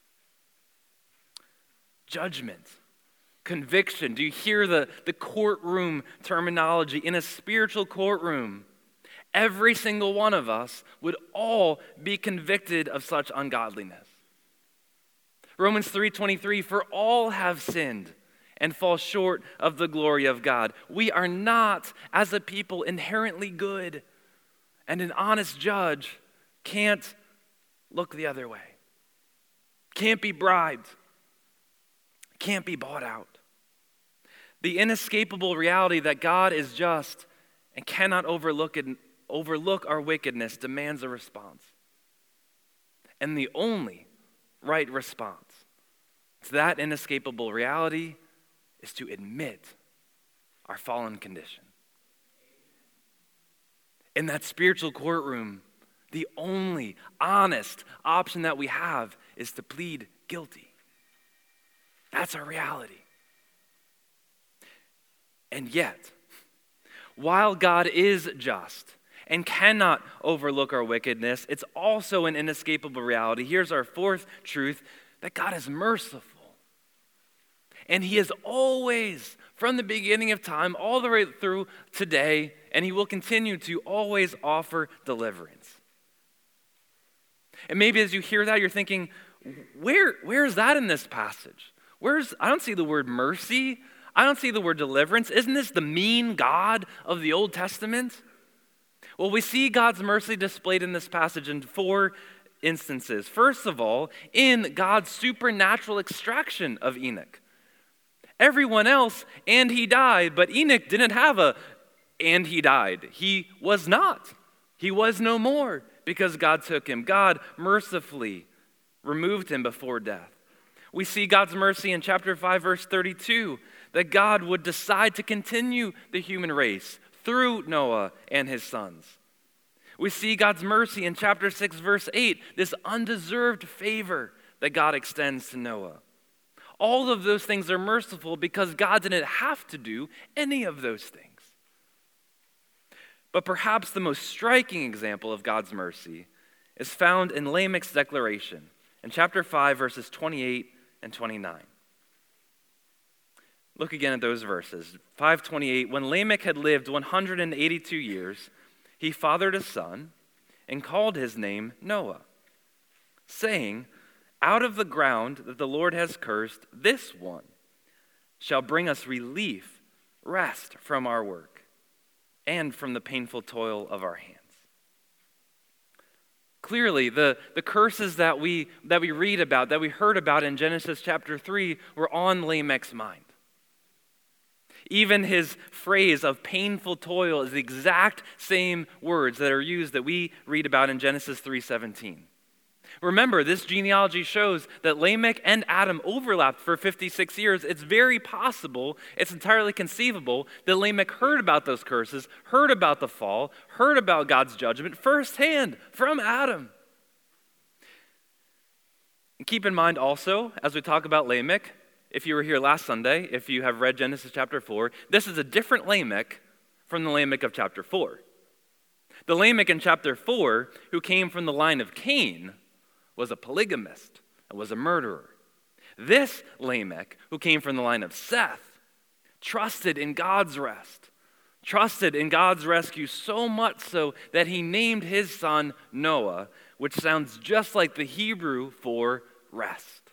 Judgment, conviction. Do you hear the, the courtroom terminology? In a spiritual courtroom, every single one of us would all be convicted of such ungodliness. Romans three twenty-three, for all have sinned and fall short of the glory of God. We are not, as a people, inherently good, and an honest judge can't look the other way, can't be bribed, can't be bought out. The inescapable reality that God is just and cannot overlook it, overlook our wickedness demands a response. And the only right response to that inescapable reality is to admit our fallen condition. In that spiritual courtroom, the only honest option that we have is to plead guilty. That's our reality. And yet, while God is just and cannot overlook our wickedness, it's also an inescapable reality. Here's our fourth truth, that God is merciful. And he is always, from the beginning of time, all the way through today, and he will continue to always offer deliverance. And maybe as you hear that, you're thinking, where, where is that in this passage? Where's, I don't see the word mercy. I don't see the word deliverance. Isn't this the mean God of the Old Testament? Well, we see God's mercy displayed in this passage in four instances. First of all, in God's supernatural extraction of Enoch. Everyone else, and he died, but Enoch didn't have a, and he died. He was not. He was no more because God took him. God mercifully removed him before death. We see God's mercy in chapter five, verse thirty-two, that God would decide to continue the human race through Noah and his sons. We see God's mercy in chapter six, verse eight, this undeserved favor that God extends to Noah. All of those things are merciful because God didn't have to do any of those things. But perhaps the most striking example of God's mercy is found in Lamech's declaration in chapter five, verses twenty-eight and twenty-nine. Look again at those verses. five twenty-eight, when Lamech had lived one hundred eighty-two years, he fathered a son and called his name Noah, saying, out of the ground that the Lord has cursed, this one shall bring us relief, rest from our work, and from the painful toil of our hands. Clearly, the, the curses that we, that we read about, that we heard about in Genesis chapter three, were on Lamech's mind. Even his phrase of painful toil is the exact same words that are used that we read about in Genesis three seventeen. Remember, this genealogy shows that Lamech and Adam overlapped for fifty-six years. It's very possible, it's entirely conceivable, that Lamech heard about those curses, heard about the fall, heard about God's judgment firsthand from Adam. And keep in mind also, as we talk about Lamech, if you were here last Sunday, if you have read Genesis chapter four, this is a different Lamech from the Lamech of chapter four. The Lamech in chapter four, who came from the line of Cain, was a polygamist and was a murderer. This Lamech, who came from the line of Seth, trusted in God's rest, trusted in God's rescue so much so that he named his son Noah, which sounds just like the Hebrew for rest.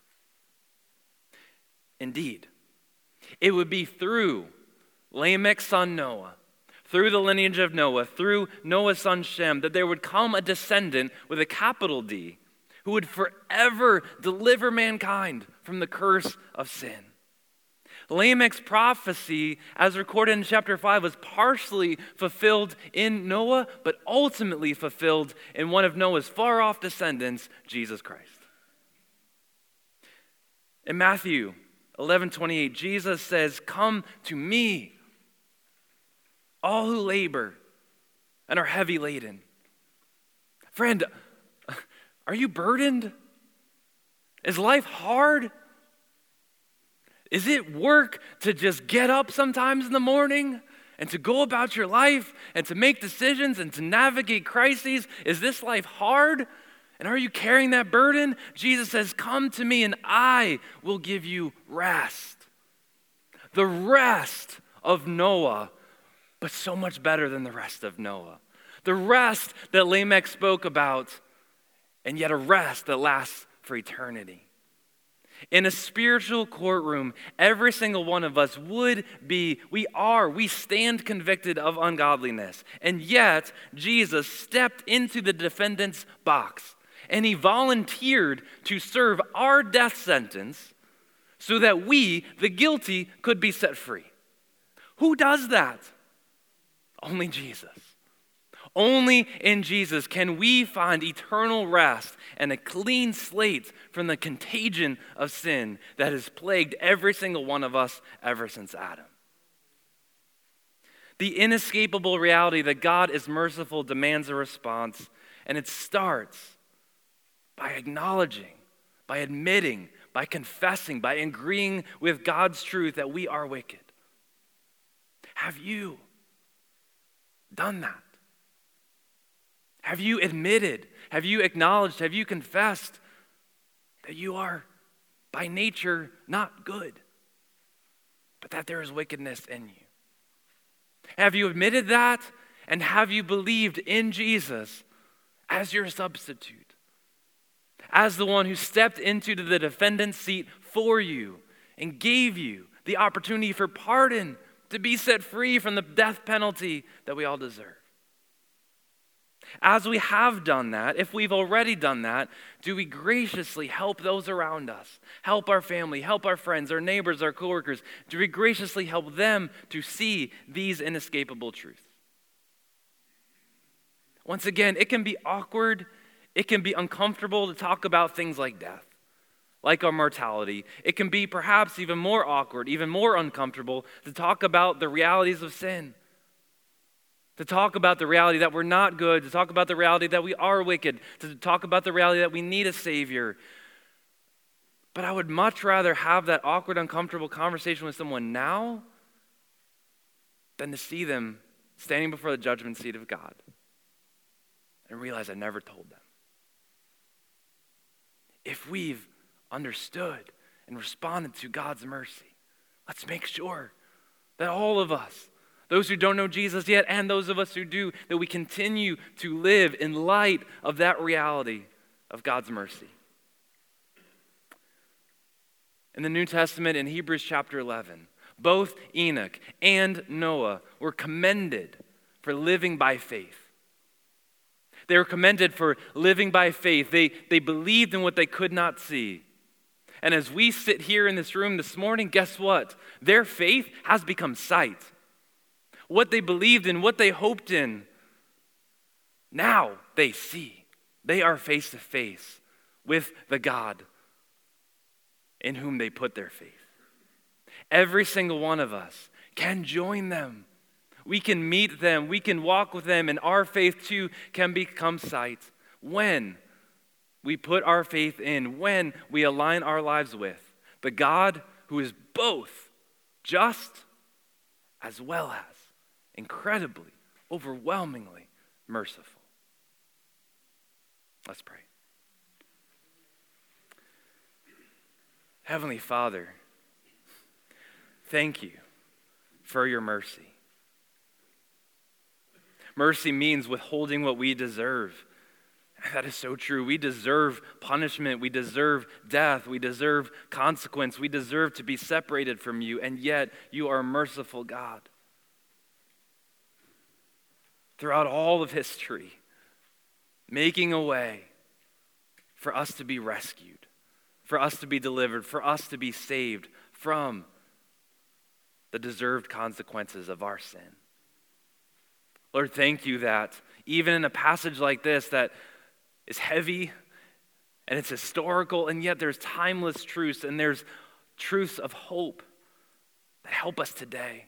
Indeed, it would be through Lamech's son Noah, through the lineage of Noah, through Noah's son Shem, that there would come a descendant with a capital D who would forever deliver mankind from the curse of sin. Lamech's prophecy, as recorded in chapter five, was partially fulfilled in Noah, but ultimately fulfilled in one of Noah's far-off descendants, Jesus Christ. In Matthew eleven twenty-eight, Jesus says, "Come to me, all who labor and are heavy laden." Friend, are you burdened? Is life hard? Is it work to just get up sometimes in the morning and to go about your life and to make decisions and to navigate crises? Is this life hard? And are you carrying that burden? Jesus says, "Come to me and I will give you rest." The rest of Noah, but so much better than the rest of Noah. The rest that Lamech spoke about, and yet a rest that lasts for eternity. In a spiritual courtroom, every single one of us would be, we are, we stand convicted of ungodliness. And yet, Jesus stepped into the defendant's box and he volunteered to serve our death sentence so that we, the guilty, could be set free. Who does that? Only Jesus. Only in Jesus can we find eternal rest and a clean slate from the contagion of sin that has plagued every single one of us ever since Adam. The inescapable reality that God is merciful demands a response, and it starts by acknowledging, by admitting, by confessing, by agreeing with God's truth that we are wicked. Have you done that? Have you admitted, have you acknowledged, have you confessed that you are by nature not good, but that there is wickedness in you? Have you admitted that, and have you believed in Jesus as your substitute, as the one who stepped into the defendant's seat for you and gave you the opportunity for pardon to be set free from the death penalty that we all deserve? As we have done that, if we've already done that, do we graciously help those around us, help our family, help our friends, our neighbors, our coworkers? Do we graciously help them to see these inescapable truths? Once again, it can be awkward, it can be uncomfortable to talk about things like death, like our mortality. It can be perhaps even more awkward, even more uncomfortable to talk about the realities of sin. To talk about the reality that we're not good, to talk about the reality that we are wicked, to talk about the reality that we need a Savior. But I would much rather have that awkward, uncomfortable conversation with someone now than to see them standing before the judgment seat of God and realize I never told them. If we've understood and responded to God's mercy, let's make sure that all of us, those who don't know Jesus yet and those of us who do, that we continue to live in light of that reality of God's mercy. In the New Testament, in Hebrews chapter eleven, both Enoch and Noah were commended for living by faith. They were commended for living by faith. They, they believed in what they could not see. And as we sit here in this room this morning, guess what? Their faith has become sight. What they believed in, what they hoped in, now they see. They are face to face with the God in whom they put their faith. Every single one of us can join them. We can meet them. We can walk with them, and our faith too can become sight when we put our faith in, when we align our lives with the God who is both just as well as incredibly, overwhelmingly merciful. Let's pray. Heavenly Father, thank you for your mercy. Mercy means withholding what we deserve. That is so true. We deserve punishment. We deserve death. We deserve consequence. We deserve to be separated from you, and yet you are a merciful God. Throughout all of history, making a way for us to be rescued, for us to be delivered, for us to be saved from the deserved consequences of our sin. Lord, thank you that even in a passage like this that is heavy and it's historical, and yet there's timeless truths and there's truths of hope that help us today.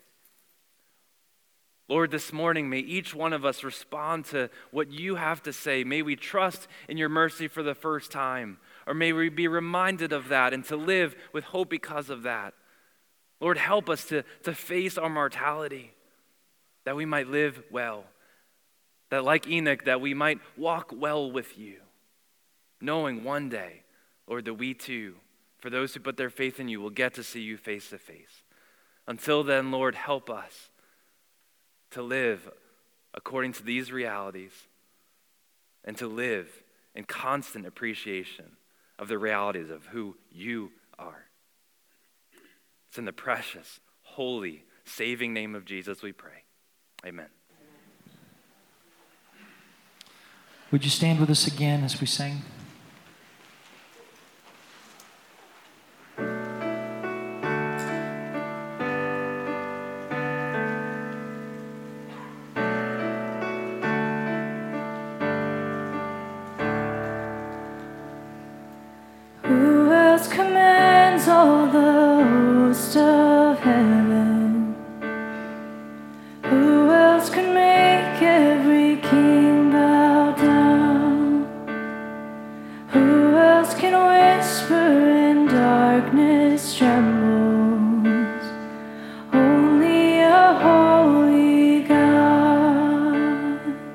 Lord, this morning, may each one of us respond to what you have to say. May we trust in your mercy for the first time, or may we be reminded of that and to live with hope because of that. Lord, help us to, to face our mortality, that we might live well, that like Enoch, that we might walk well with you, knowing one day, Lord, that we too, for those who put their faith in you, will get to see you face to face. Until then, Lord, help us to live according to these realities and to live in constant appreciation of the realities of who you are. It's in the precious, holy, saving name of Jesus we pray. Amen. Would you stand with us again as we sing? Who else commands all the host of heaven? Who else can make every king bow down? Who else can whisper and darkness trembles? Only a holy God.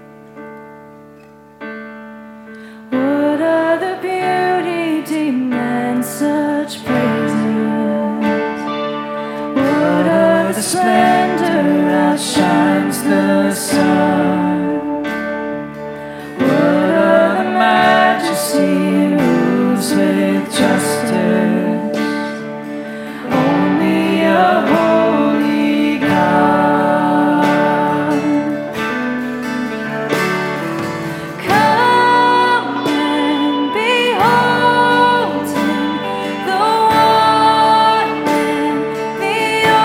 What other beauty demands such praises? What other splendor outshines the sun? What other majesty moves with justice? Only a holy God. Come and behold him, the one and the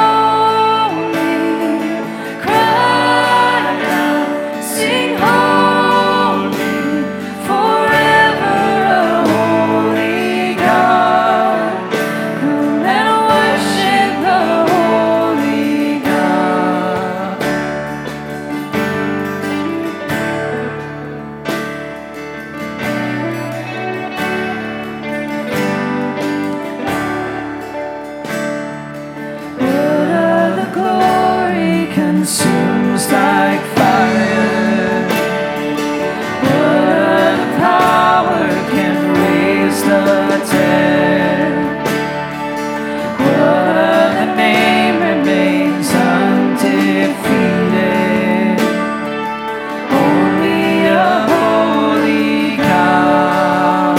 only. Cry out, sing holy, forever a holy God. Come and worship the holy God. What other glory consumes like fire? What other power can raise the dead? What other name remains undefeated? Only a holy God.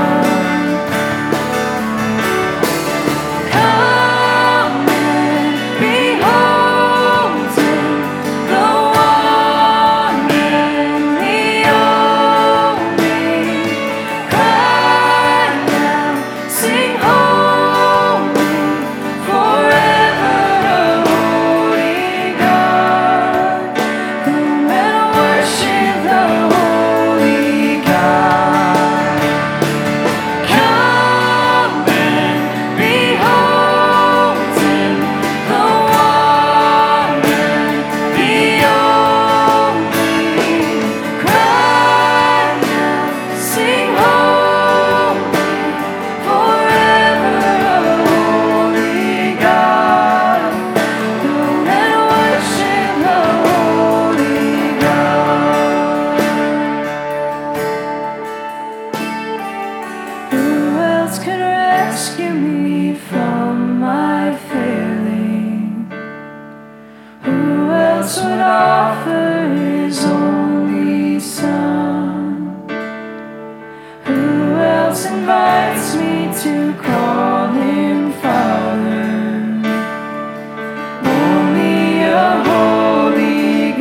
Come and behold him, the one and the only. Cry out, sing holy, forever a holy God. Come and worship the holy God. Come and behold him, the one and the only. Cry out, sing holy, forever a holy God. Come and worship the holy God. Who else can rescue me from my failing? Who else would offer his only son? Who else invites me to call him Father? Only a holy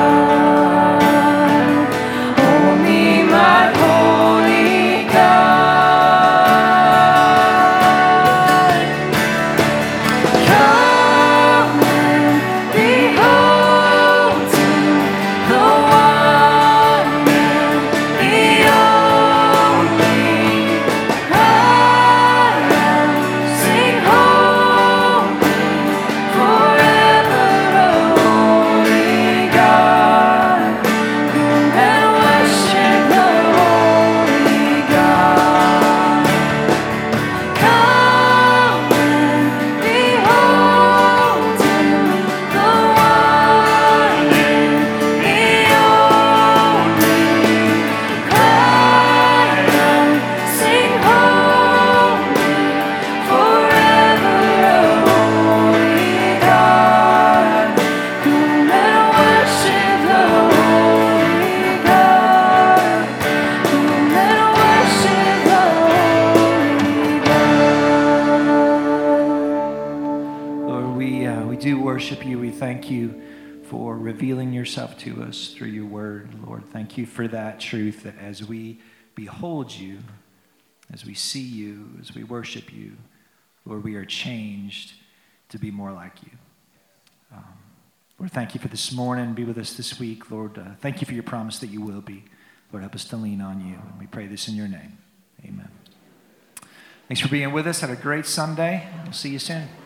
God. Only my holy God. Come and behold him, the one and the only. Cry out, worship you. We thank you for revealing yourself to us through your word, Lord. Thank you for that truth, that as we behold you, as we see you, as we worship you, Lord, we are changed to be more like you. Um, Lord, thank you for this morning. Be with us this week. Lord, uh, thank you for your promise that you will be. Lord, help us to lean on you. And we pray this in your name. Amen. Thanks for being with us. Have a great Sunday. We'll see you soon.